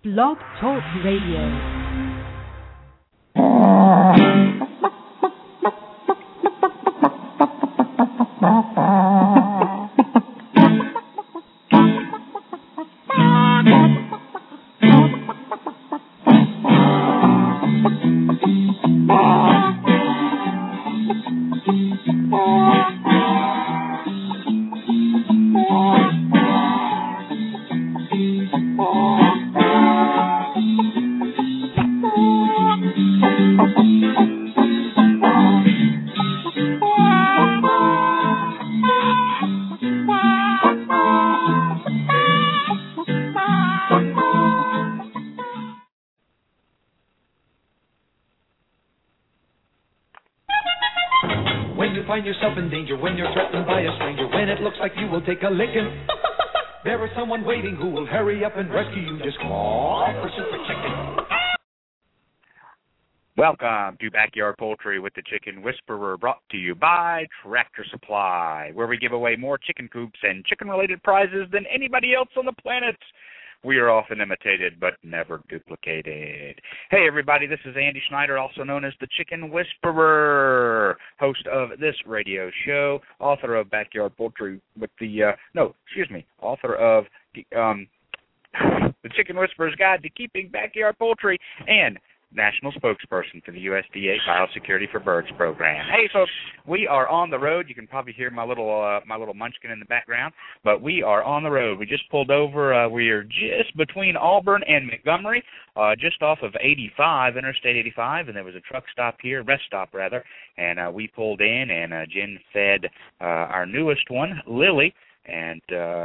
Blog Talk Radio. Take a licking. There is someone waiting who will hurry up and rescue you. Just call for Super Chicken. Welcome to Backyard Poultry with the Chicken Whisperer, brought to you by Tractor Supply, where we give away more chicken coops and chicken-related prizes than anybody else on the planet. We are often imitated, but never duplicated. Hey, everybody, this is Andy Schneider, also known as the Chicken Whisperer, host of this radio show, author of Backyard Poultry with author of The Chicken Whisperer's Guide to Keeping Backyard Poultry, and national spokesperson for the USDA Biosecurity for Birds program. Hey, folks, we are on the road. You can probably hear my little munchkin in the background, but we are on the road. We just pulled over. We are just between Auburn and Montgomery, just off of 85, Interstate 85, and there was a rest stop, and we pulled in, and Jen fed our newest one, Lily. And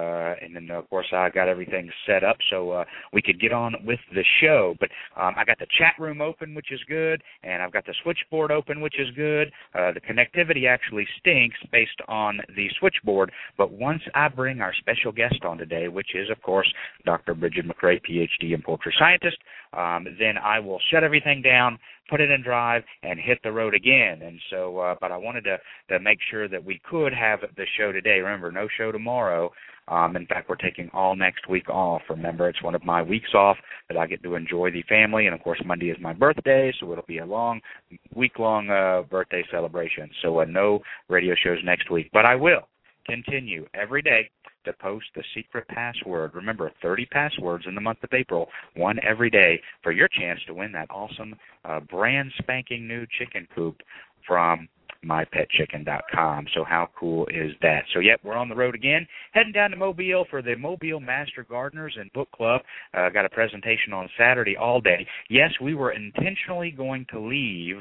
then, of course, I got everything set up so we could get on with the show. But I got the chat room open, which is good, and I've got the switchboard open, which is good. The connectivity actually stinks based on the switchboard. But once I bring our special guest on today, which is, of course, Dr. Bridget McRae, Ph.D. and poultry scientist, then I will shut everything down, put it in drive, and hit the road again. And so, but I wanted to make sure that we could have the show today. Remember, no show tomorrow. In fact, we're taking all next week off. Remember, it's one of my weeks off that I get to enjoy the family. And, of course, Monday is my birthday, so it'll be a week-long birthday celebration. So no radio shows next week. But I will continue every day to post the secret password. Remember, 30 passwords in the month of April, one every day, for your chance to win that awesome brand spanking new chicken coop from mypetchicken.com. So how cool is that? So, we're on the road again, heading down to Mobile for the Mobile Master Gardeners and Book Club. Got a presentation on Saturday all day. Yes, we were intentionally going to leave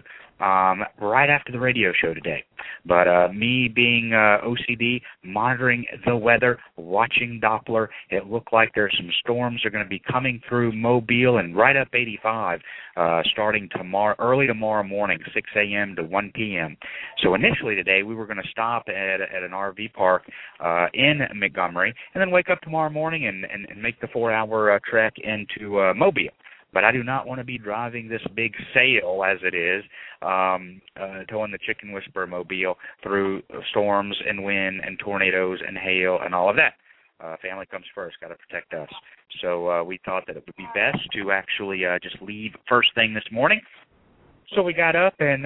right after the radio show today. But me being OCD, monitoring the weather, watching Doppler, it looked like there's some storms are going to be coming through Mobile and right up 85 starting early tomorrow morning, 6 a.m. to 1 p.m. So initially today we were going to stop at an RV park in Montgomery and then wake up tomorrow morning and make the 4-hour trek into Mobile. But I do not want to be driving this big sail, as it is, towing the Chicken Whisperer Mobile through storms and wind and tornadoes and hail and all of that. Family comes first, got to protect us. So we thought that it would be best to actually just leave first thing this morning. So we got up and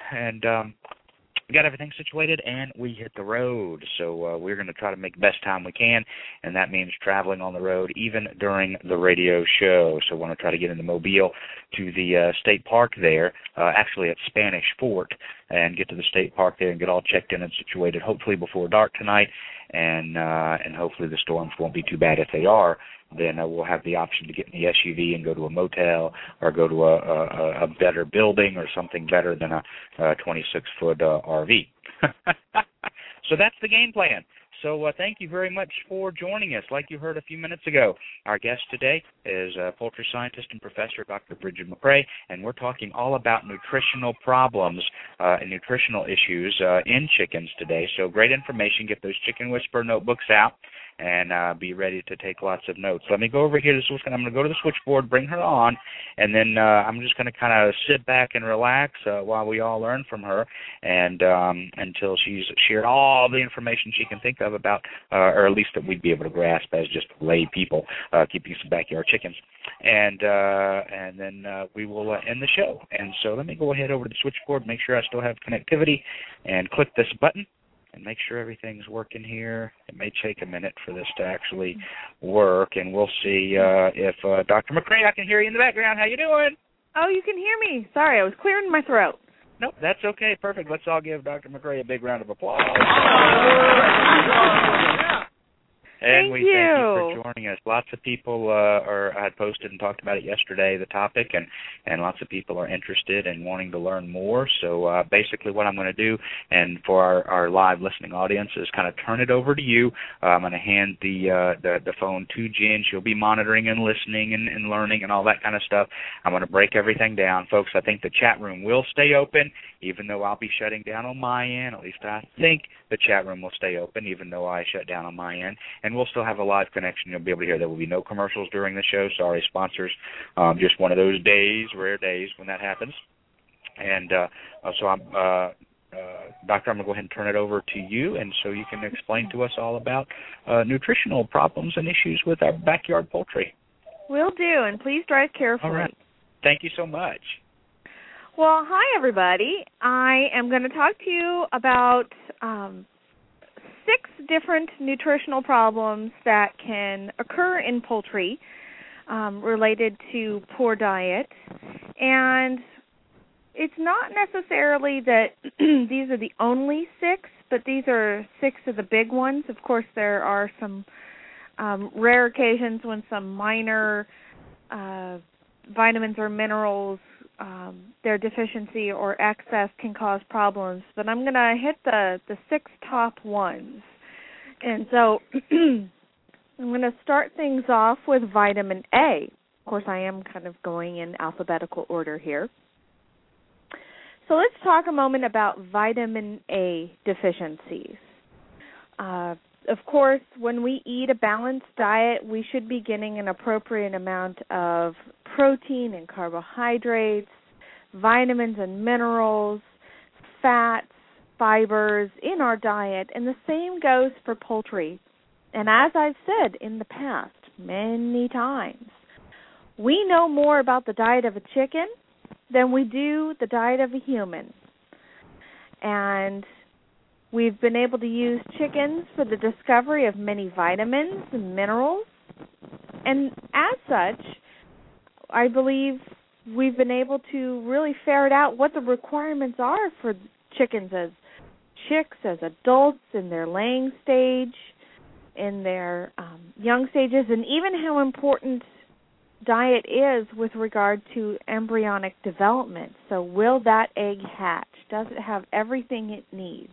got everything situated, and we hit the road. So we're going to try to make the best time we can, and that means traveling on the road even during the radio show. So I want to try to get into Mobile to the state park there, actually at Spanish Fort, and get to the state park there and get all checked in and situated, hopefully before dark tonight, and hopefully the storms won't be too bad. If they are, then we'll have the option to get in the SUV and go to a motel or go to a better building or something better than a 26-foot RV. So that's the game plan. So thank you very much for joining us. Like you heard a few minutes ago, our guest today is poultry scientist and professor Dr. Bridget McRae, and we're talking all about nutritional problems and nutritional issues in chickens today. So great information. Get those Chicken Whisperer notebooks out and be ready to take lots of notes. Let me go over here to the switch. I'm going to go to the switchboard, bring her on, and then I'm just going to kind of sit back and relax while we all learn from her, and until she's shared all the information she can think of about, or at least that we'd be able to grasp as just lay people keeping some backyard chickens. And then we will end the show. And so let me go ahead over to the switchboard, make sure I still have connectivity, and click this button and make sure everything's working here. It may take a minute for this to actually work, and we'll see if Dr. McCray, I can hear you in the background. How you doing? Oh, you can hear me. Sorry, I was clearing my throat. Nope, that's okay. Perfect. Let's all give Dr. McCray a big round of applause. And thank thank you for joining us. Lots of people had posted and talked about it yesterday, the topic, and lots of people are interested and wanting to learn more. So basically what I'm going to do, and for our live listening audience, is kind of turn it over to you. I'm going to hand the phone to Jen. She'll be monitoring and listening and learning and all that kind of stuff. I'm going to break everything down. Folks, I think the chat room will stay open, even though I'll be shutting down on my end. At least I think the chat room will stay open, even though I shut down on my end. And we'll still have a live connection. You'll be able to hear. There will be no commercials during the show. Sorry, sponsors. Just one of those days, rare days when that happens. And so I'm, Doctor, I'm going to go ahead and turn it over to you, and so you can explain to us all about nutritional problems and issues with our backyard poultry. Will do, and please drive carefully. All right. Thank you so much. Well, hi, everybody. I am going to talk to you about 6 different nutritional problems that can occur in poultry related to poor diet. And it's not necessarily that these are the only 6, but these are 6 of the big ones. Of course, there are some rare occasions when some minor vitamins or minerals, their deficiency or excess can cause problems. But I'm going to hit the 6 top ones. And so I'm going to start things off with vitamin A. Of course, I am kind of going in alphabetical order here. So let's talk a moment about vitamin A deficiencies. Of course, when we eat a balanced diet, we should be getting an appropriate amount of protein and carbohydrates, vitamins and minerals, fats, fibers in our diet, and the same goes for poultry. And as I've said in the past many times, we know more about the diet of a chicken than we do the diet of a human. And we've been able to use chickens for the discovery of many vitamins and minerals. And as such, I believe we've been able to really ferret out what the requirements are for chickens as chicks, as adults, in their laying stage, in their young stages, and even how important diet is with regard to embryonic development. So will that egg hatch? Does it have everything it needs?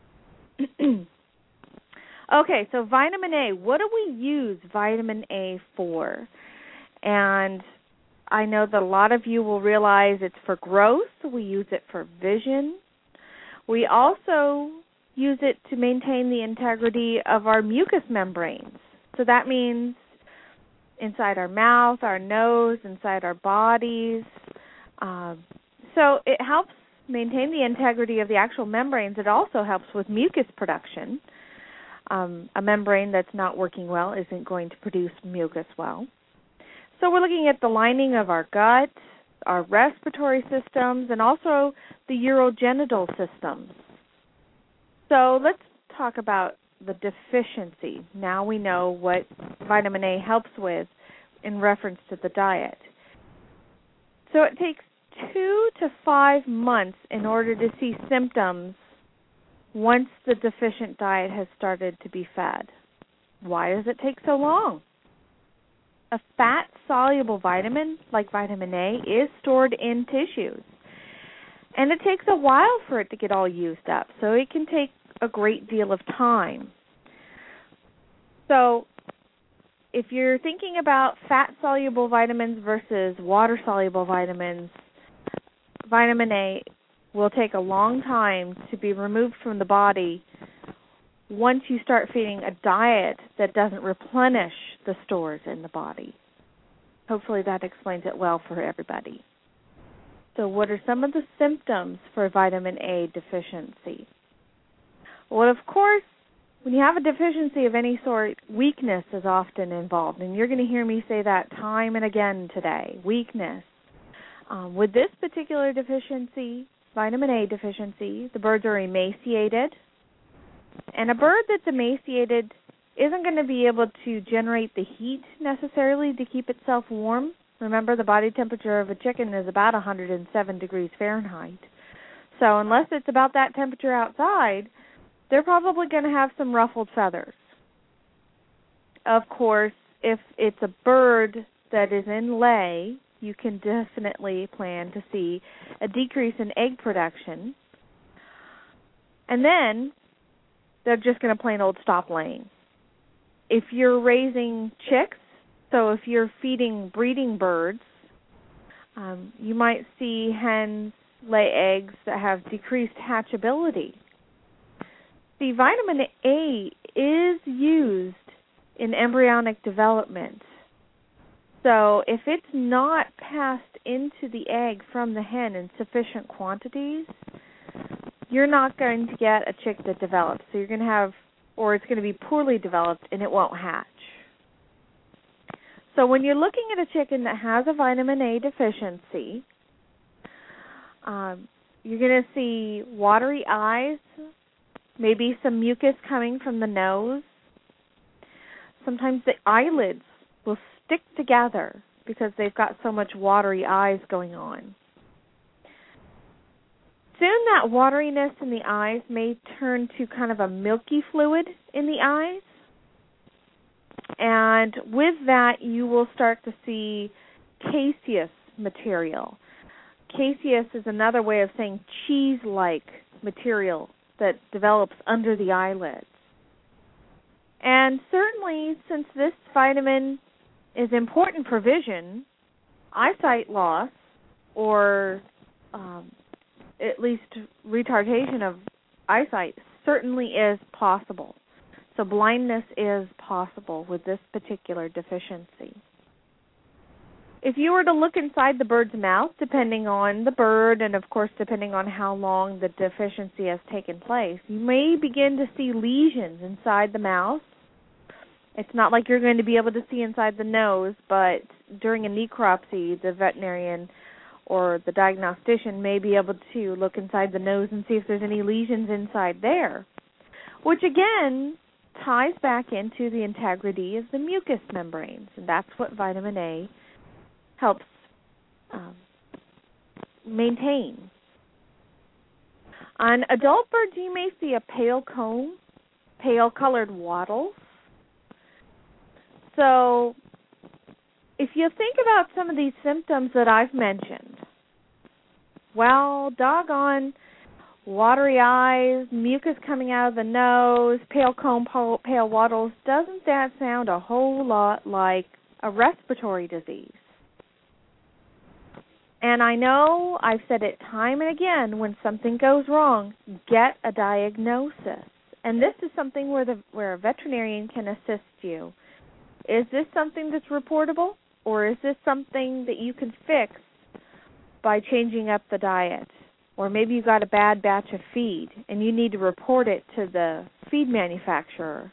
Okay, so vitamin A. What do we use vitamin A for? And I know that a lot of you will realize it's for growth. We use it for vision. We also use it to maintain the integrity of our mucous membranes. So that means inside our mouth, our nose, inside our bodies. So it helps maintain the integrity of the actual membranes. It also helps with mucus production. A membrane that's not working well isn't going to produce mucus well. So we're looking at the lining of our gut, our respiratory systems, and also the urogenital systems. So let's talk about the deficiency. Now we know what vitamin A helps with in reference to the diet. So it takes 2 to 5 months in order to see symptoms once the deficient diet has started to be fed. Why does it take so long? A fat-soluble vitamin, like vitamin A, is stored in tissues. And it takes a while for it to get all used up, so it can take a great deal of time. So if you're thinking about fat-soluble vitamins versus water-soluble vitamins, vitamin A will take a long time to be removed from the body once you start feeding a diet that doesn't replenish the stores in the body. Hopefully that explains it well for everybody. So what are some of the symptoms for vitamin A deficiency? Well, of course, when you have a deficiency of any sort, weakness is often involved, and you're going to hear me say that time and again today, weakness. With this particular deficiency, vitamin A deficiency, the birds are emaciated, and a bird that's emaciated isn't going to be able to generate the heat necessarily to keep itself warm. Remember, the body temperature of a chicken is about 107 degrees Fahrenheit. So unless it's about that temperature outside, they're probably going to have some ruffled feathers. Of course, if it's a bird that is in lay, you can definitely plan to see a decrease in egg production. And then they're just going to plain old stop laying. If you're raising chicks, so if you're feeding breeding birds, you might see hens lay eggs that have decreased hatchability. See, vitamin A is used in embryonic development. So if it's not passed into the egg from the hen in sufficient quantities, you're not going to get a chick that develops. So you're going to have, or it's going to be poorly developed and it won't hatch. So when you're looking at a chicken that has a vitamin A deficiency, you're going to see watery eyes, maybe some mucus coming from the nose. Sometimes the eyelids will stick together because they've got so much watery eyes going on. Soon that wateriness in the eyes may turn to kind of a milky fluid in the eyes. And with that, you will start to see caseous material. Caseous is another way of saying cheese-like material that develops under the eyelids. And certainly, since this vitamin is important for vision, eyesight loss, or at least retardation of eyesight, certainly is possible. So blindness is possible with this particular deficiency. If you were to look inside the bird's mouth, depending on the bird and, of course, depending on how long the deficiency has taken place, you may begin to see lesions inside the mouth. It's not like you're going to be able to see inside the nose, but during a necropsy, the veterinarian or the diagnostician may be able to look inside the nose and see if there's any lesions inside there, which, again, ties back into the integrity of the mucous membranes, and that's what vitamin A helps maintain. On adult birds, you may see a pale comb, pale-colored wattles. So if you think about some of these symptoms that I've mentioned, well, doggone, watery eyes, mucus coming out of the nose, pale comb, pale wattles, doesn't that sound a whole lot like a respiratory disease? And I know I've said it time and again, when something goes wrong, get a diagnosis. And this is something where a veterinarian can assist you. Is this something that's reportable, or is this something that you can fix by changing up the diet? Or maybe you got a bad batch of feed and you need to report it to the feed manufacturer.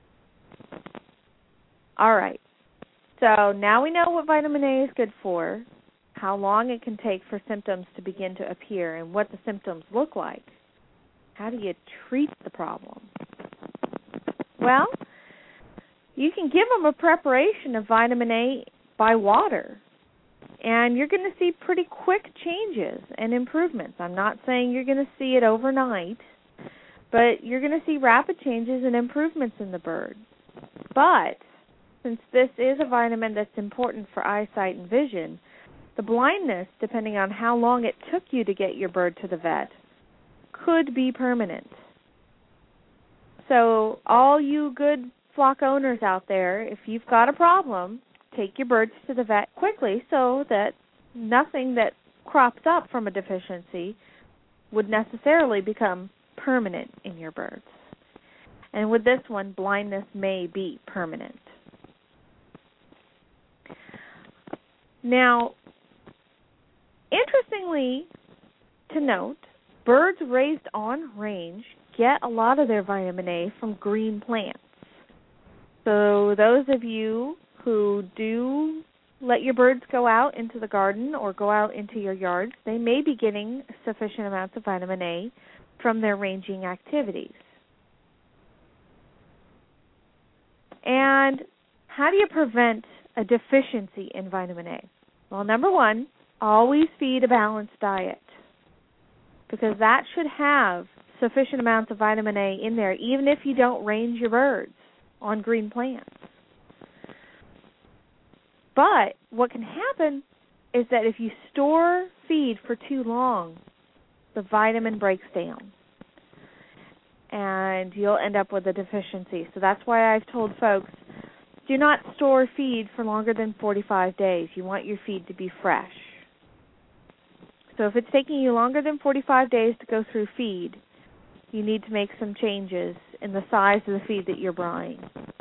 All right. So now we know what vitamin A is good for, how long it can take for symptoms to begin to appear, and what the symptoms look like. How do you treat the problem? Well, you can give them a preparation of vitamin A by water, and you're going to see pretty quick changes and improvements. I'm not saying you're going to see it overnight, but you're going to see rapid changes and improvements in the bird. But since this is a vitamin that's important for eyesight and vision, the blindness, depending on how long it took you to get your bird to the vet, could be permanent. So all you good flock owners out there, if you've got a problem, take your birds to the vet quickly so that nothing that crops up from a deficiency would necessarily become permanent in your birds. And with this one, blindness may be permanent. Now, interestingly to note, birds raised on range get a lot of their vitamin A from green plants. So those of you who do let your birds go out into the garden or go out into your yards, they may be getting sufficient amounts of vitamin A from their ranging activities. And how do you prevent a deficiency in vitamin A? Well, number one, always feed a balanced diet, because that should have sufficient amounts of vitamin A in there, even if you don't range your birds on green plants. But what can happen is that if you store feed for too long, the vitamin breaks down, and you'll end up with a deficiency. So that's why I've told folks, do not store feed for longer than 45 days. You want your feed to be fresh. So if it's taking you longer than 45 days to go through feed, you need to make some changes in the size of the feed that you're buying.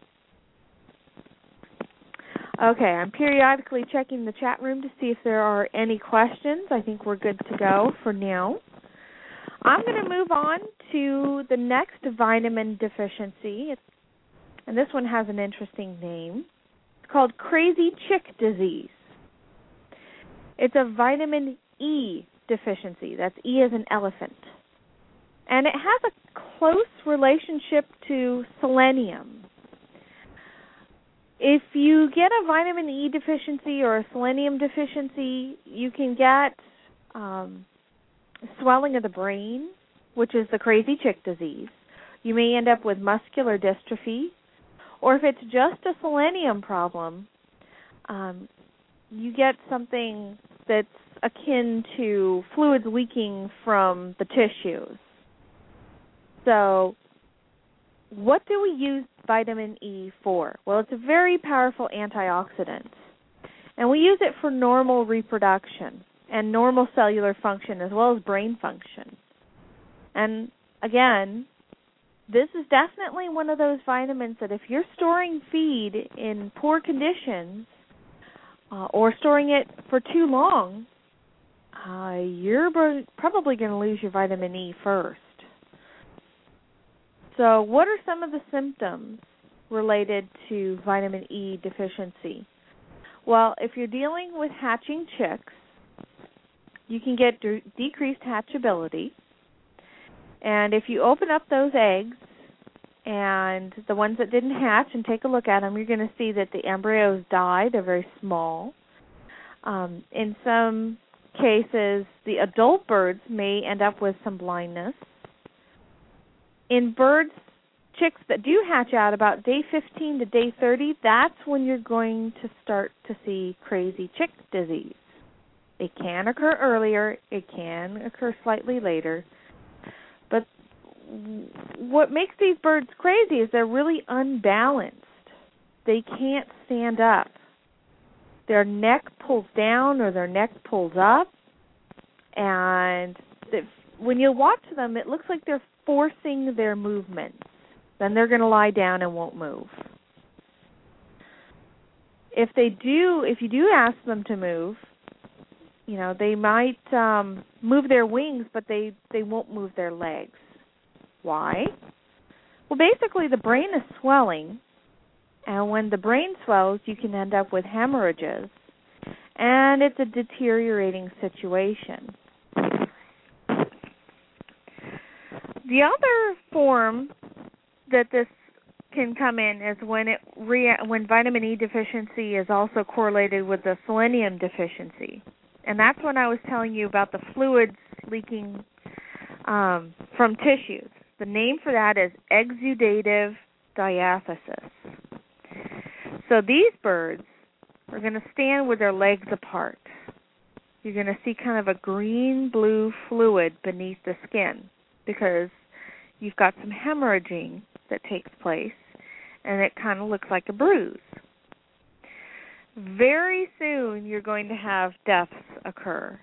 Okay, I'm periodically checking the chat room to see if there are any questions. I think we're good to go for now. I'm going to move on to the next vitamin deficiency, and this one has an interesting name. It's called crazy chick disease. It's a vitamin E deficiency. That's E as in elephant. And it has a close relationship to selenium. If you get a vitamin E deficiency or a selenium deficiency, you can get swelling of the brain, which is the crazy chick disease. You may end up with muscular dystrophy. Or if it's just a selenium problem, you get something that's akin to fluids leaking from the tissues. So what do we use vitamin E for? Well, it's a very powerful antioxidant, and we use it for normal reproduction and normal cellular function as well as brain function. And again, this is definitely one of those vitamins that if you're storing feed in poor conditions or storing it for too long, you're probably going to lose your vitamin E first. So what are some of the symptoms related to vitamin E deficiency? Well, if you're dealing with hatching chicks, you can get decreased hatchability. And if you open up those eggs and the ones that didn't hatch and take a look at them, you're going to see that the embryos die. They're very small. In some cases, the adult birds may end up with some blindness. In birds, chicks that do hatch out about day 15 to day 30, that's when you're going to start to see crazy chick disease. It can occur earlier. It can occur slightly later. But what makes these birds crazy is they're really unbalanced. They can't stand up. Their neck pulls down or their neck pulls up. And when you watch them, it looks like they're forcing their movements. Then they're going to lie down and won't move. If you do ask them to move, they might move their wings, but they won't move their legs. Why? Well, basically the brain is swelling, and when the brain swells, you can end up with hemorrhages, and it's a deteriorating situation. The other form that this can come in is when vitamin E deficiency is also correlated with the selenium deficiency. And that's when I was telling you about the fluids leaking from tissues. The name for that is exudative diathesis. So these birds are going to stand with their legs apart. You're going to see kind of a green-blue fluid beneath the skin because you've got some hemorrhaging that takes place, and it kind of looks like a bruise. Very soon you're going to have deaths occur.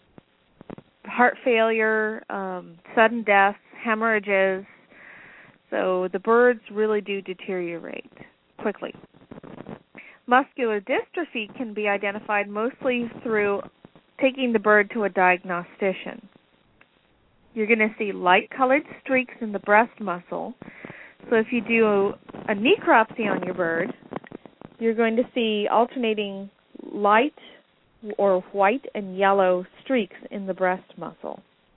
Heart failure, sudden deaths, hemorrhages. So the birds really do deteriorate quickly. Muscular dystrophy can be identified mostly through taking the bird to a diagnostician. You're going to see light-colored streaks in the breast muscle. So if you do a necropsy on your bird, you're going to see alternating light or white and yellow streaks in the breast muscle.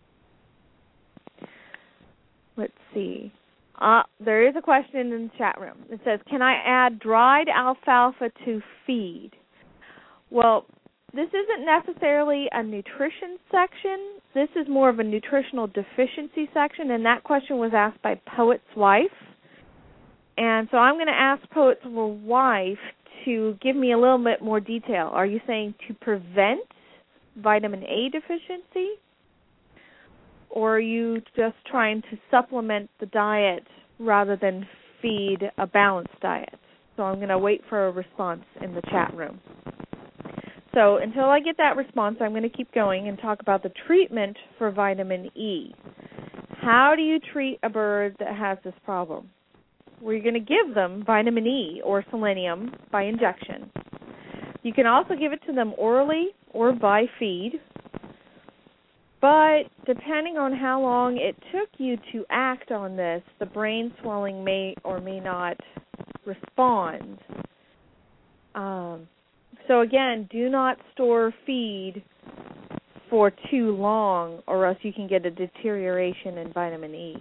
Let's see. There is a question in the chat room. It says, can I add dried alfalfa to feed? Well, this isn't necessarily a nutrition section. This is more of a nutritional deficiency section, and that question was asked by Poet's Wife. And so I'm going to ask Poet's Wife to give me a little bit more detail. Are you saying to prevent vitamin A deficiency? Or are you just trying to supplement the diet rather than feed a balanced diet? So I'm going to wait for a response in the chat room. So until I get that response, I'm going to keep going and talk about the treatment for vitamin E. How do you treat a bird that has this problem? We're going to give them vitamin E or selenium by injection. You can also give it to them orally or by feed. But depending on how long it took you to act on this, the brain swelling may or may not respond. So again, do not store feed for too long or else you can get a deterioration in vitamin E.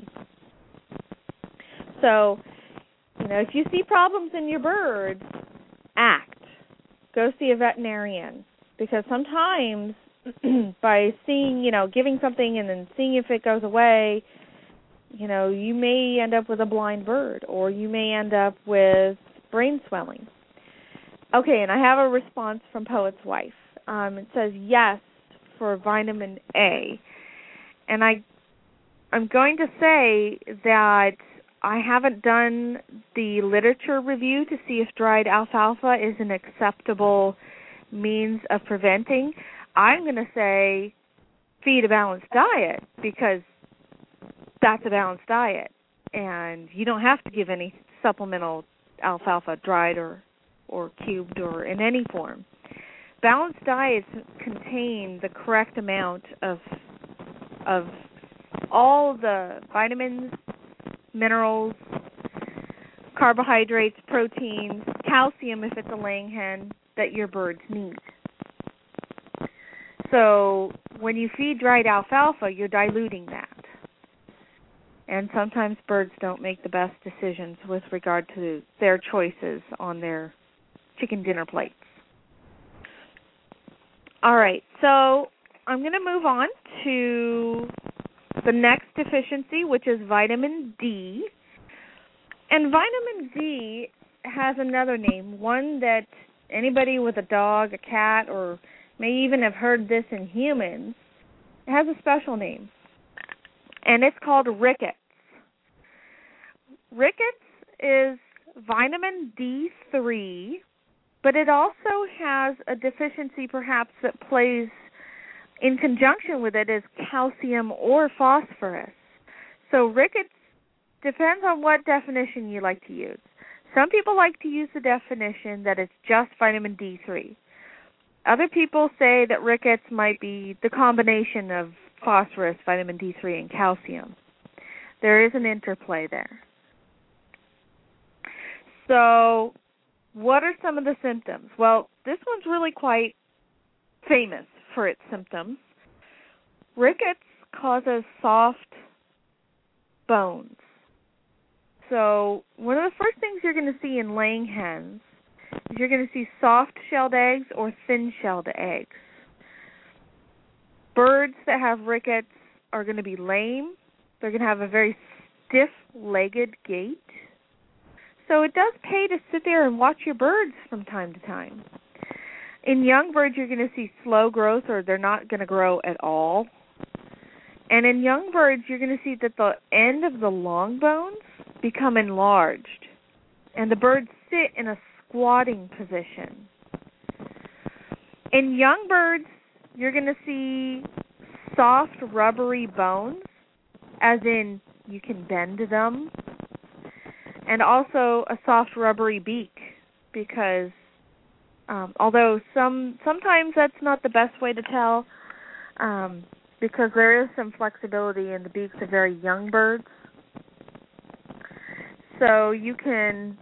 So, if you see problems in your bird, act. Go see a veterinarian. Because sometimes by seeing, giving something and then seeing if it goes away, you may end up with a blind bird or you may end up with brain swelling. Okay, and I have a response from Poet's Wife. It says yes for vitamin A. And I'm going to say that I haven't done the literature review to see if dried alfalfa is an acceptable means of preventing. I'm going to say feed a balanced diet because that's a balanced diet. And you don't have to give any supplemental alfalfa, dried or cubed or in any form. Balanced diets contain the correct amount of all the vitamins, minerals, carbohydrates, proteins, calcium if it's a laying hen that your birds need. So when you feed dried alfalfa, you're diluting that. And sometimes birds don't make the best decisions with regard to their choices on their chicken dinner plates. All right, so I'm going to move on to the next deficiency, which is vitamin D. And vitamin D has another name, one that anybody with a dog, a cat, or may even have heard this in humans. It has a special name, and it's called rickets. Rickets is vitamin D3, but it also has a deficiency perhaps that plays in conjunction with it is calcium or phosphorus. So rickets depends on what definition you like to use. Some people like to use the definition that it's just vitamin D3. Other people say that rickets might be the combination of phosphorus, vitamin D3, and calcium. There is an interplay there. So what are some of the symptoms? Well, this one's really quite famous for its symptoms. Rickets causes soft bones. So one of the first things you're going to see in laying hens is you're going to see soft-shelled eggs or thin-shelled eggs. Birds that have rickets are going to be lame. They're going to have a very stiff-legged gait. So it does pay to sit there and watch your birds from time to time. In young birds, you're going to see slow growth, or they're not going to grow at all. And in young birds, you're going to see that the end of the long bones become enlarged, and the birds sit in a squatting position. In young birds, you're going to see soft, rubbery bones, as in you can bend them and also a soft rubbery beak, because although sometimes that's not the best way to tell, because there is some flexibility in the beaks of very young birds. So you can,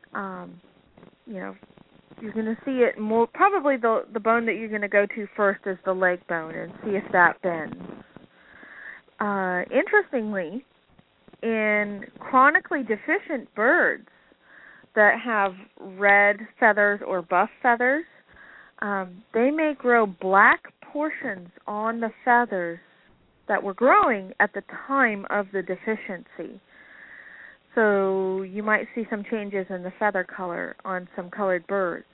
you're going to see it more. Probably the bone that you're going to go to first is the leg bone, and see if that bends. Interestingly, in chronically deficient birds that have red feathers or buff feathers, they may grow black portions on the feathers that were growing at the time of the deficiency. So you might see some changes in the feather color on some colored birds.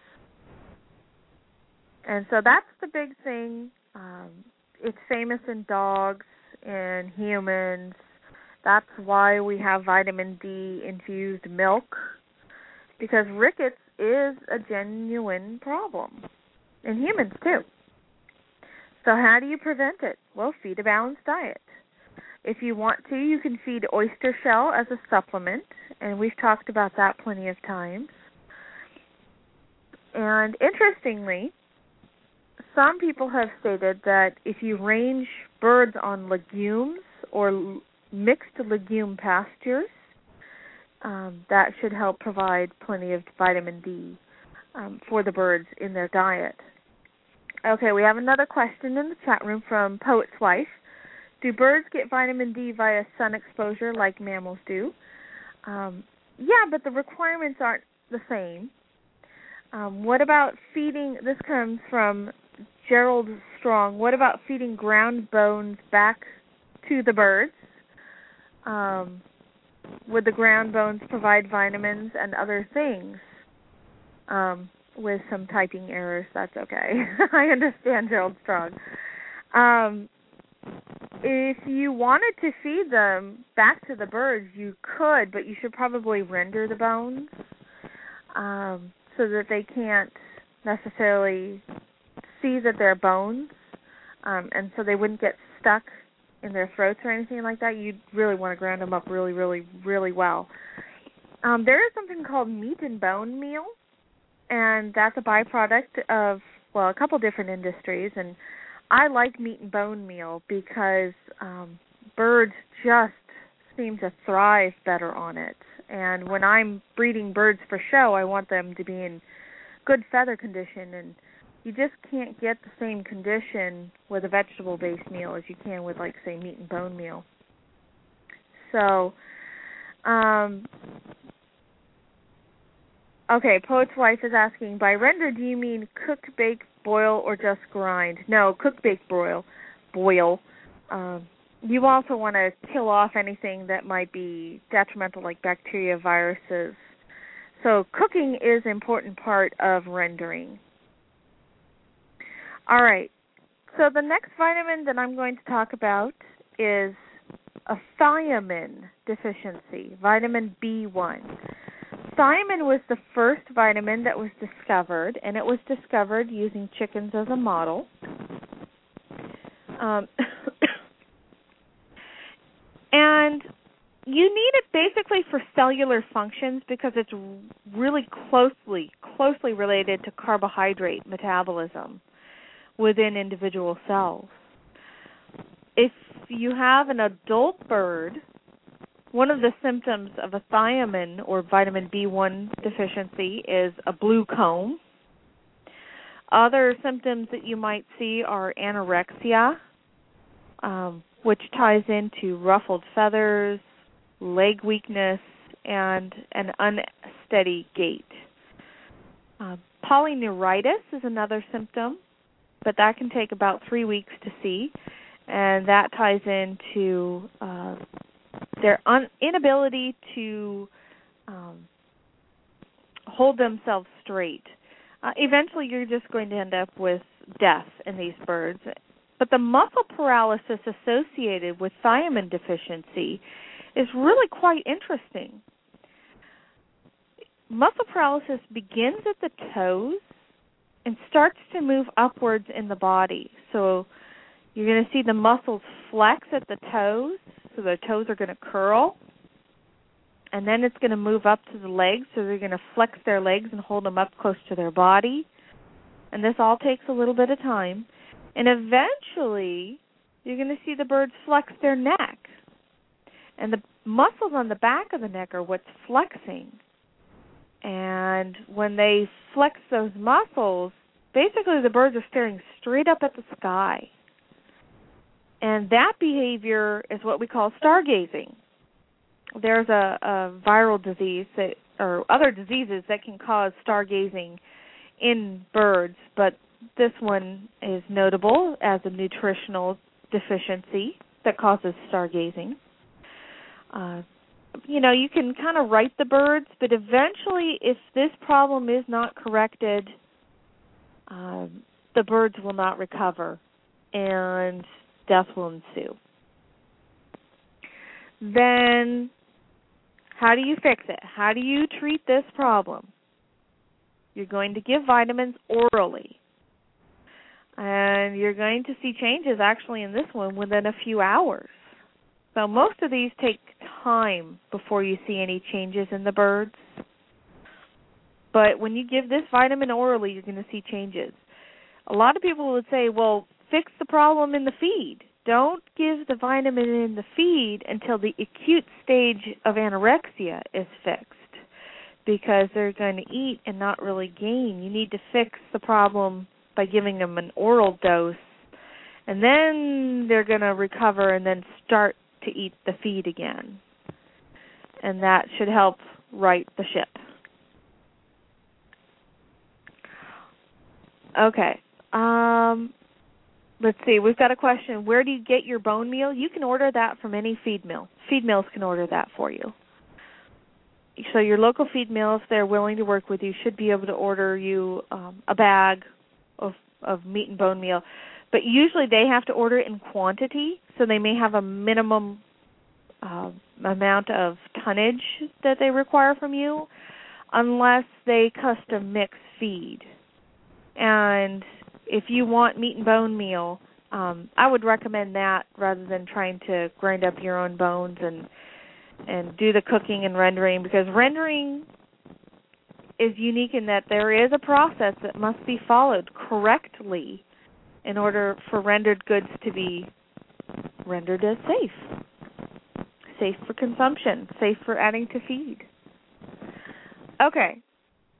And so that's the big thing. It's famous in dogs and humans. That's why we have vitamin D infused milk, because rickets is a genuine problem in humans too. So how do you prevent it? Well, feed a balanced diet. If you want to, you can feed oyster shell as a supplement, and we've talked about that plenty of times. And interestingly, some people have stated that if you range birds on legumes or mixed legume pastures, that should help provide plenty of vitamin D for the birds in their diet. Okay, we have another question in the chat room from Poet's Wife. Do birds get vitamin D via sun exposure like mammals do? Yeah, but the requirements aren't the same. What about feeding, this comes from Gerald Strong, what about feeding ground bones back to the birds? Would the ground bones provide vitamins and other things? With some typing errors, that's okay. I understand, Gerald Strong. If you wanted to feed them back to the birds, you could, but you should probably render the bones so that they can't necessarily see that they're bones, and so they wouldn't get stuck in their throats or anything like that. You'd really want to ground them up really, really, really well. There is something called meat and bone meal, and that's a byproduct of, well, a couple different industries, and I like meat and bone meal because birds just seem to thrive better on it. And when I'm breeding birds for show, I want them to be in good feather condition, and you just can't get the same condition with a vegetable-based meal as you can with, like, say, meat and bone meal. So, okay, Poet's Wife is asking, by render, do you mean cook, bake, boil, or just grind? No, cook, bake, boil. You also want to kill off anything that might be detrimental, like bacteria, viruses. So cooking is an important part of rendering. All right, so the next vitamin that I'm going to talk about is a thiamine deficiency, vitamin B1. Thiamine was the first vitamin that was discovered, and it was discovered using chickens as a model. And you need it basically for cellular functions because it's really closely related to carbohydrate metabolism within individual cells. If you have an adult bird, one of the symptoms of a thiamine or vitamin B1 deficiency is a blue comb. Other symptoms that you might see are anorexia, which ties into ruffled feathers, leg weakness, and an unsteady gait. Polyneuritis is another symptom, but that can take about 3 weeks to see, and that ties into their inability to hold themselves straight. Eventually, you're just going to end up with death in these birds. But the muscle paralysis associated with thiamine deficiency is really quite interesting. Muscle paralysis begins at the toes and starts to move upwards in the body. So you're going to see the muscles flex at the toes, so the toes are going to curl. and then it's going to move up to the legs, so they're going to flex their legs and hold them up close to their body. And this all takes a little bit of time. And eventually, you're going to see the birds flex their neck. And the muscles on the back of the neck are what's flexing. And when they flex those muscles, basically the birds are staring straight up at the sky. And that behavior is what we call stargazing. There's a viral disease or other diseases that can cause stargazing in birds, but this one is notable as a nutritional deficiency that causes stargazing. You can kind of right the birds, but eventually if this problem is not corrected, the birds will not recover and death will ensue. Then how do you fix it? How do you treat this problem? You're going to give vitamins orally. And you're going to see changes actually in this one within a few hours. So most of these take time before you see any changes in the birds. But when you give this vitamin orally, you're going to see changes. A lot of people would say, well, fix the problem in the feed. Don't give the vitamin in the feed until the acute stage of anorexia is fixed, because they're going to eat and not really gain. You need to fix the problem by giving them an oral dose, and then they're going to recover and then start to eat the feed again. And that should help right the ship. Okay. Let's see. We've got a question. Where do you get your bone meal? You can order that from any feed mill. Feed mills can order that for you. So your local feed mill, if they're willing to work with you, should be able to order you a bag of meat and bone meal. But usually they have to order it in quantity, so they may have a minimum amount of tonnage that they require from you, unless they custom mix feed. And if you want meat and bone meal, I would recommend that rather than trying to grind up your own bones and do the cooking and rendering, because rendering is unique in that there is a process that must be followed correctly in order for rendered goods to be rendered as safe for consumption, safe for adding to feed. Okay.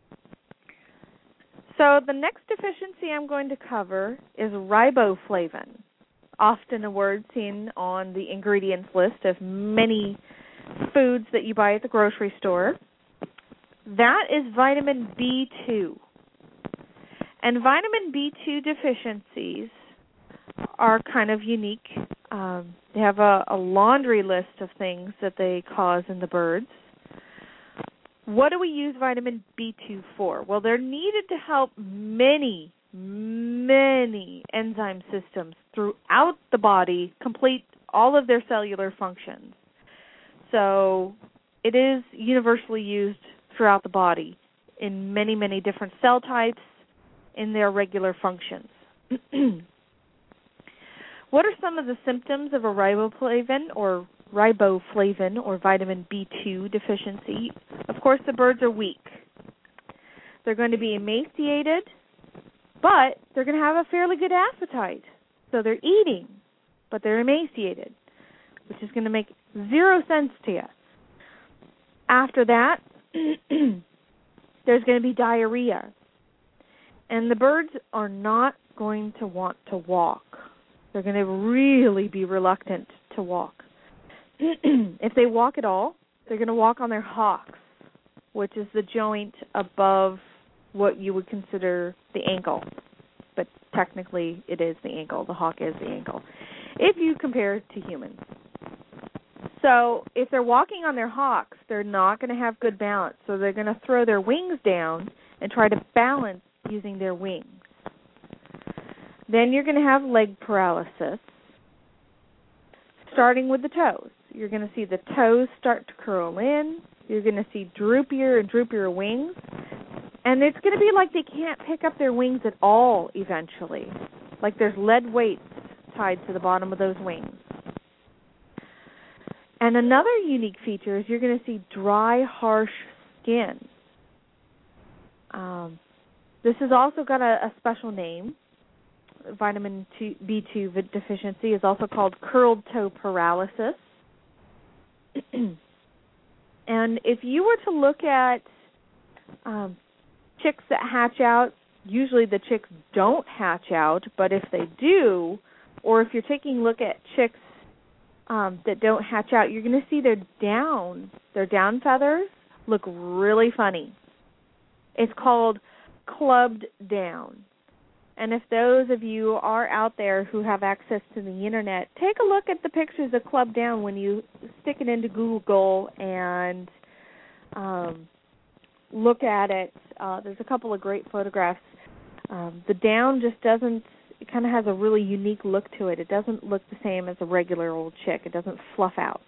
So the next deficiency I'm going to cover is riboflavin, often a word seen on the ingredients list of many foods that you buy at the grocery store. That is vitamin B2. And vitamin B2 deficiencies are kind of unique. They have a laundry list of things that they cause in the birds. What do we use vitamin B2 for? Well, they're needed to help many enzyme systems throughout the body complete all of their cellular functions. So it is universally used throughout the body in many different cell types in their regular functions. What are some of the symptoms of a riboflavin or vitamin B2 deficiency? Of course, the birds are weak. They're going to be emaciated, but they're going to have a fairly good appetite. So they're eating, but they're emaciated, which is going to make zero sense to you. After that, there's going to be diarrhea. And the birds are not going to want to walk. They're going to really be reluctant to walk. If they walk at all, they're going to walk on their hocks, which is the joint above what you would consider the ankle. But technically it is the ankle. The hock is the ankle, if you compare it to humans. So if they're walking on their hocks, they're not going to have good balance. So they're going to throw their wings down and try to balance using their wings. Then you're going to have leg paralysis, starting with the toes. You're going to see the toes start to curl in. You're going to see droopier and droopier wings. And it's going to be like they can't pick up their wings at all eventually. Like there's lead weights tied to the bottom of those wings. And another unique feature is you're going to see dry, harsh skin. This has also got a special name. Vitamin B2 deficiency is also called curled toe paralysis. And if you were to look at chicks that hatch out, usually the chicks don't hatch out, but if they do, or if you're taking a look at chicks that don't hatch out, you're going to see their down feathers look really funny. It's called clubbed down. And if those of you are out there who have access to the Internet, take a look at the pictures of clubbed down when you stick it into Google and look at it. There's a couple of great photographs. The down just doesn't, it kind of has a really unique look to it. It doesn't look the same as a regular old chick. It doesn't fluff out.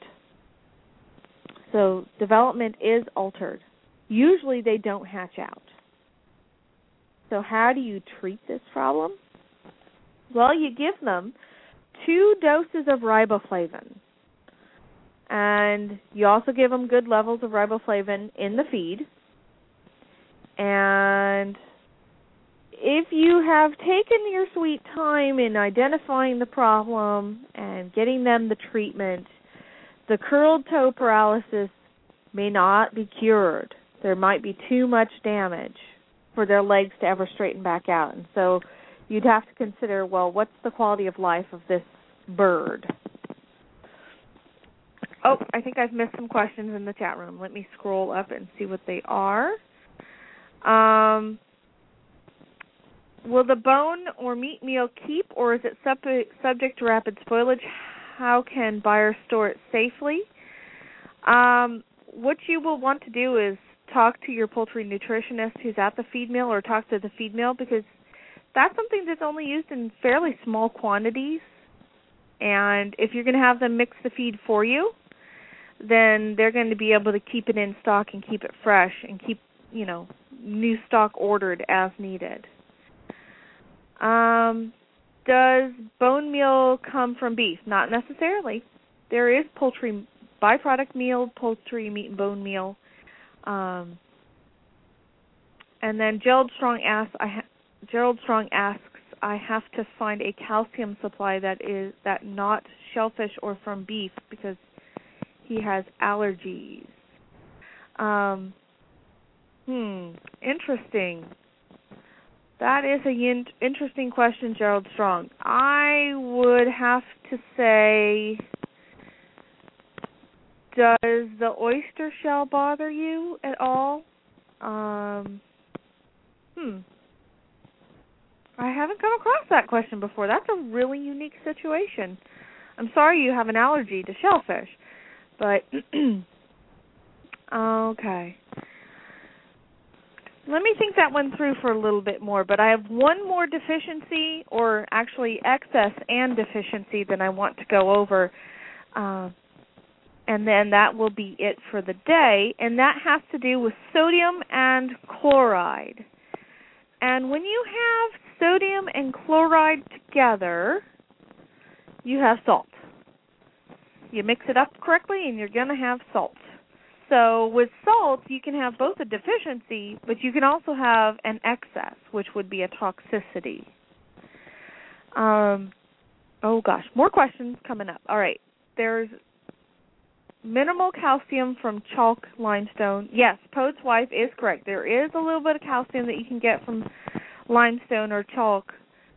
So development is altered. Usually they don't hatch out. So how do you treat this problem? Well, you give them 2 doses of riboflavin. And you also give them good levels of riboflavin in the feed. And if you have taken your sweet time in identifying the problem and getting them the treatment, the curled toe paralysis may not be cured. There might be too much damage for their legs to ever straighten back out. And so you'd have to consider, well, what's the quality of life of this bird? Oh, I think I've missed some questions in the chat room. Let me scroll up and see what they are. Will the bone or meat meal keep, or is it subject to rapid spoilage? How can buyers store it safely? What you will want to do is talk to your poultry nutritionist who's at the feed mill, or talk to the feed mill, because that's something that's only used in fairly small quantities. And if you're going to have them mix the feed for you, then they're going to be able to keep it in stock and keep it fresh and keep, new stock ordered as needed. Does bone meal come from beef? Not necessarily. There is poultry byproduct meal, poultry meat and bone meal. And then Gerald Strong asks, I have to find a calcium supply that not shellfish or from beef because he has allergies. Interesting. That is an interesting question, Gerald Strong. I would have to say, does the oyster shell bother you at all? I haven't come across that question before. That's a really unique situation. I'm sorry you have an allergy to shellfish, but okay. Let me think that one through for a little bit more, but I have one more deficiency, or actually excess and deficiency, that I want to go over, and then that will be it for the day, and that has to do with sodium and chloride. And when you have sodium and chloride together, you have salt. You mix it up correctly, and you're going to have salt. So with salt, you can have both a deficiency, but you can also have an excess, which would be a toxicity. Oh, gosh, more questions coming up. All right, there's minimal calcium from chalk limestone. Yes, Poet's wife is correct. There is a little bit of calcium that you can get from limestone or chalk.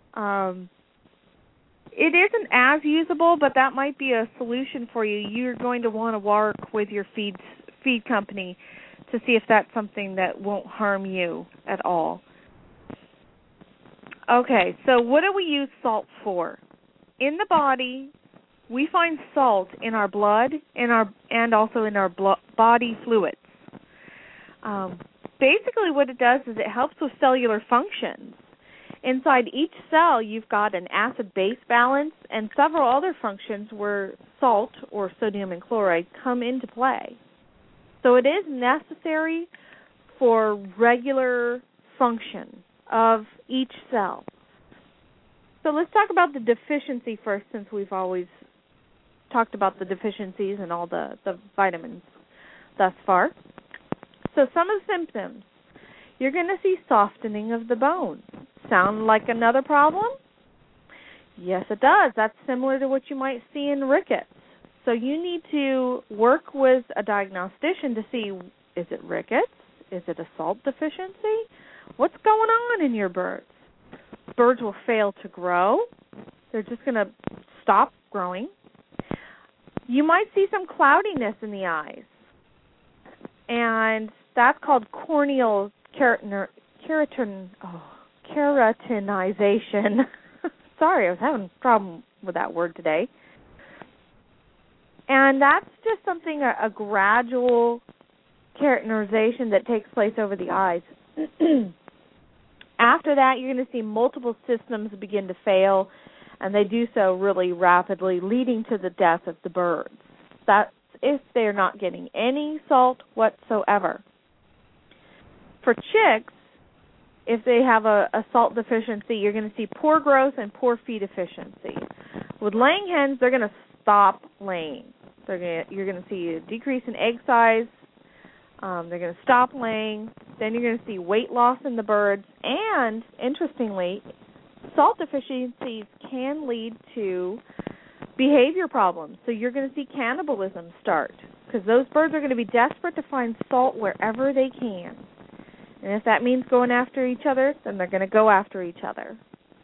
It isn't as usable, but that might be a solution for you. You're going to want to work with your feed company to see if that's something that won't harm you at all. Okay, so what do we use salt for? In the body, we find salt in our blood and also in our body fluids. Basically what it does is it helps with cellular functions. Inside each cell, you've got an acid-base balance and several other functions where salt, or sodium and chloride, come into play. So it is necessary for regular function of each cell. So let's talk about the deficiency first, since we've always talked about the deficiencies and all the vitamins thus far. So some of the symptoms, you're going to see softening of the bone. Sound like another problem? Yes, it does. That's similar to what you might see in rickets. So you need to work with a diagnostician to see, is it rickets? Is it a salt deficiency? What's going on in your birds? Birds will fail to grow. They're just going to stop growing. You might see some cloudiness in the eyes, and that's called corneal keratinization. Sorry, I was having a problem with that word today. And that's just something, a gradual keratinization that takes place over the eyes. After that, you're going to see multiple systems begin to fail, and they do so really rapidly, leading to the death of the birds. That's if they're not getting any salt whatsoever. For chicks, if they have a salt deficiency, you're going to see poor growth and poor feed efficiency. With laying hens, they're going to stop laying. You're going to see a decrease in egg size. They're going to stop laying. Then you're going to see weight loss in the birds. And, interestingly, salt deficiencies can lead to behavior problems. So you're going to see cannibalism start, because those birds are going to be desperate to find salt wherever they can. And if that means going after each other, then they're going to go after each other.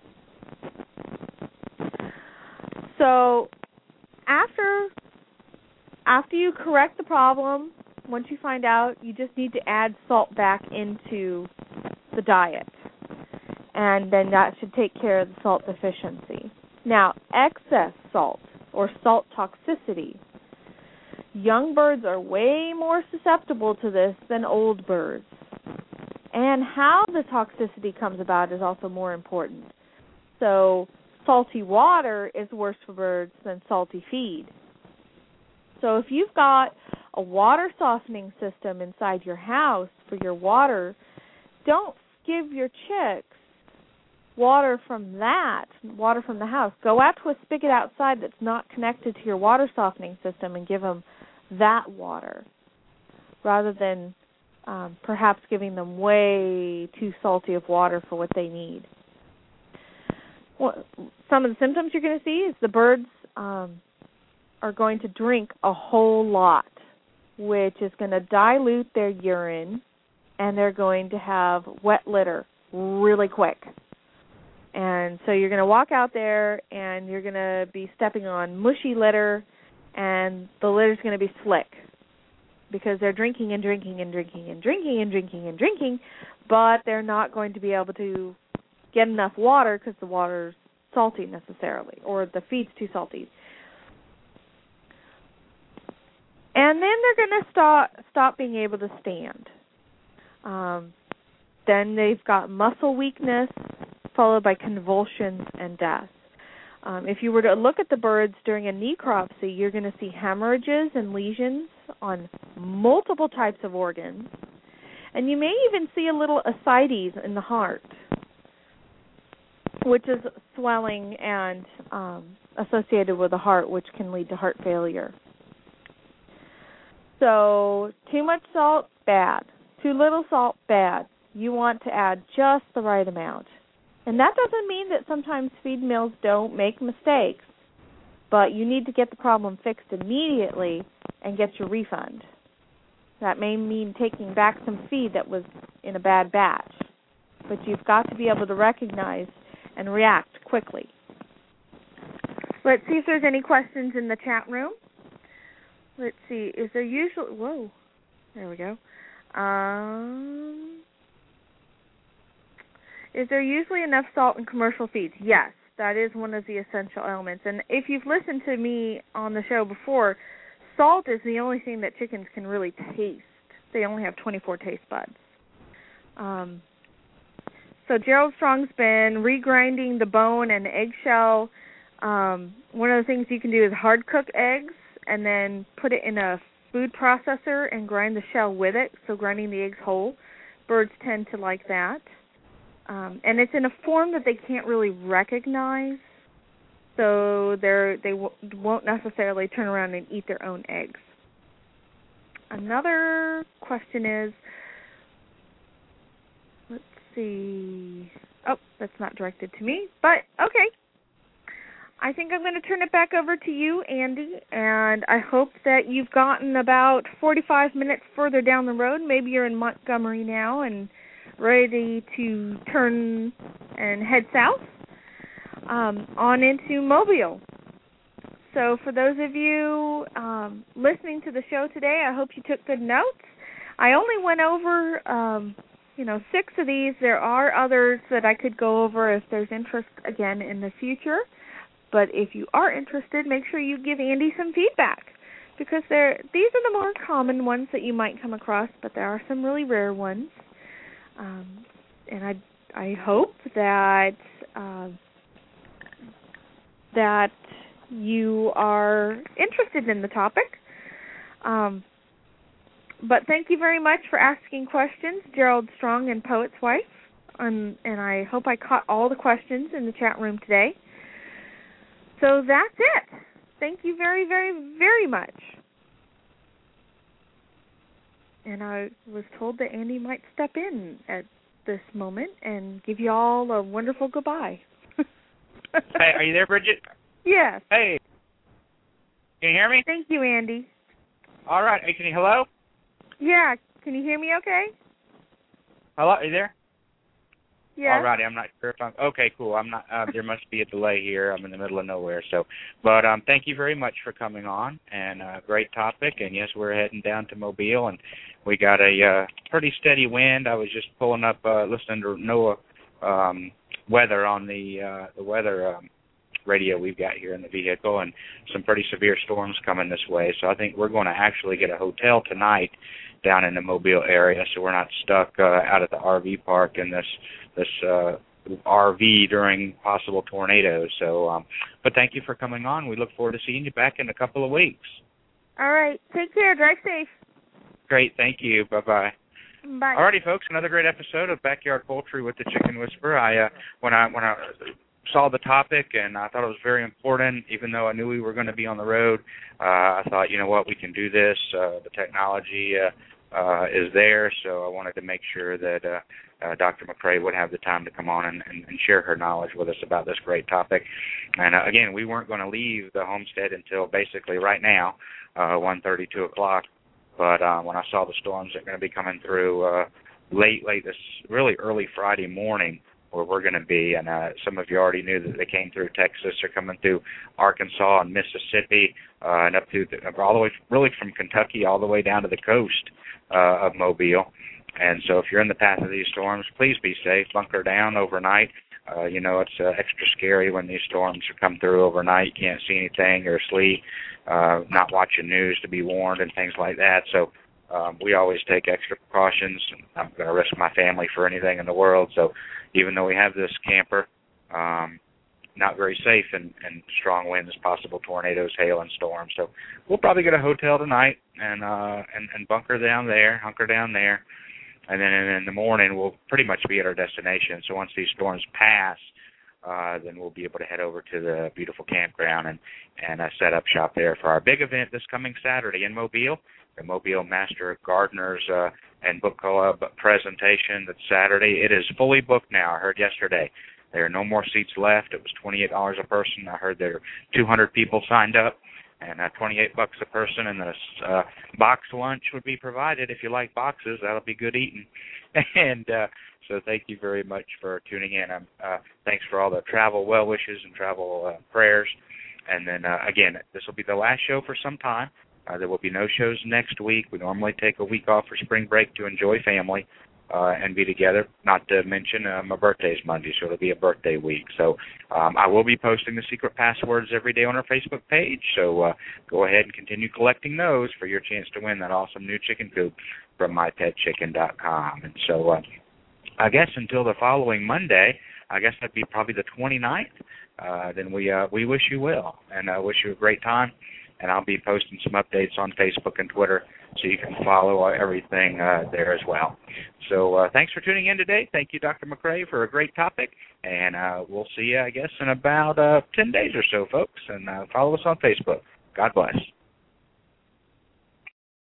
So after you correct the problem, once you find out, you just need to add salt back into the diet. And then that should take care of the salt deficiency. Now, excess salt or salt toxicity. Young birds are way more susceptible to this than old birds. And how the toxicity comes about is also more important. So salty water is worse for birds than salty feed. So if you've got a water softening system inside your house for your water, don't give your chicks water from the house. Go out to a spigot outside that's not connected to your water softening system and give them that water, rather than perhaps giving them way too salty of water for what they need. Well, some of the symptoms you're going to see is the birds are going to drink a whole lot, which is going to dilute their urine, and they're going to have wet litter really quick. And so you're going to walk out there, and you're going to be stepping on mushy litter, and the litter's going to be slick because they're drinking and drinking and drinking and drinking and drinking and drinking, but they're not going to be able to get enough water because the water's salty necessarily, or the feed's too salty. And then they're going to stop being able to stand. Then they've got muscle weakness, followed by convulsions and death. If you were to look at the birds during a necropsy, you're going to see hemorrhages and lesions on multiple types of organs. And you may even see a little ascites in the heart, which is swelling and associated with the heart, which can lead to heart failure. So too much salt, bad. Too little salt, bad. You want to add just the right amount. And that doesn't mean that sometimes feed mills don't make mistakes, but you need to get the problem fixed immediately and get your refund. That may mean taking back some feed that was in a bad batch, but you've got to be able to recognize and react quickly. Let's see if there's any questions in the chat room. Let's see, is there usually, whoa, there we go. Is there usually enough salt in commercial feeds? Yes, that is one of the essential elements. And if you've listened to me on the show before, salt is the only thing that chickens can really taste. They only have 24 taste buds. So Gerald Strong's been regrinding the bone and the eggshell. One of the things you can do is hard cook eggs and then put it in a food processor and grind the shell with it, so grinding the eggs whole. Birds tend to like that. And it's in a form that they can't really recognize. so won't necessarily turn around and eat their own eggs. Another question is, let's see. Oh, that's not directed to me, but okay. I think I'm going to turn it back over to you, Andy, and I hope that you've gotten about 45 minutes further down the road. Maybe you're in Montgomery now and ready to turn and head south on into Mobile. So for those of you listening to the show today, I hope you took good notes. I only went over 6 of these. There are others that I could go over if there's interest again in the future. But if you are interested, make sure you give Andy some feedback, because these are the more common ones that you might come across, but there are some really rare ones. And I hope that that you are interested in the topic. But thank you very much for asking questions, Gerald Strong and Poet's Wife. And I hope I caught all the questions in the chat room today. So that's it. Thank you very, very, very much. And I was told that Andy might step in at this moment and give you all a wonderful goodbye. Hey, are you there, Bridget? Yes. Hey. Can you hear me? Thank you, Andy. All right. Hey, hello? Yeah. Can you hear me okay? Hello? Are you there? Yeah. All righty, I'm not sure if I'm okay. Cool. I'm not. There must be a delay here. I'm in the middle of nowhere. But thank you very much for coming on, and great topic. And yes, we're heading down to Mobile, and we got a pretty steady wind. I was just pulling up, listening to NOAA weather on the weather radio we've got here in the vehicle, and some pretty severe storms coming this way. So I think we're going to actually get a hotel tonight down in the Mobile area, so we're not stuck out at the RV park in this RV during possible tornadoes. So, but thank you for coming on. We look forward to seeing you back in a couple of weeks. All right. Take care. Drive safe. Great. Thank you. Bye-bye. Bye. All righty, folks. Another great episode of Backyard Poultry with the Chicken Whisperer. When I saw the topic, and I thought it was very important, even though I knew we were going to be on the road, I thought, you know what, we can do this. The technology is there, so I wanted to make sure that Dr. McCrae would have the time to come on and share her knowledge with us about this great topic. And again, we weren't going to leave the homestead until basically right now, 1:30, 2 o'clock. But when I saw the storms that are going to be coming through late this really early Friday morning, where we're going to be, and some of you already knew that they came through Texas. They're coming through Arkansas and Mississippi, and up to all the way, really from Kentucky all the way down to the coast of Mobile. And so if you're in the path of these storms, please be safe. Bunker down overnight. It's extra scary when these storms come through overnight. You can't see anything or sleep, not watching news to be warned and things like that. So we always take extra precautions. I'm not going to risk my family for anything in the world. So even though we have this camper, not very safe and strong winds, possible tornadoes, hail, and storms. So we'll probably get a hotel tonight and hunker down there. And then in the morning, we'll pretty much be at our destination. So once these storms pass, then we'll be able to head over to the beautiful campground and set up shop there for our big event this coming Saturday in Mobile, the Mobile Master Gardeners and Book Club presentation. That's Saturday. It is fully booked now. I heard yesterday. There are no more seats left. It was $28 a person. I heard there are 200 people signed up, and $28 a person, and the box lunch would be provided. If you like boxes, that'll be good eating. And so thank you very much for tuning in. Thanks for all the travel well wishes and travel prayers. And then, again, this will be the last show for some time. There will be no shows next week. We normally take a week off for spring break to enjoy family and be together. Not to mention my birthday's Monday, so it'll be a birthday week. So I will be posting the secret passwords every day on our Facebook page. So go ahead and continue collecting those for your chance to win that awesome new chicken coop from mypetchicken.com. And so I guess until the following Monday, I guess that'd be probably the 29th, then we wish you well and wish you a great time. and I'll be posting some updates on Facebook and Twitter, so you can follow everything there as well. So thanks for tuning in today. Thank you, Dr. McCrae, for a great topic, and we'll see you, I guess, in about 10 days or so, folks, and follow us on Facebook. God bless.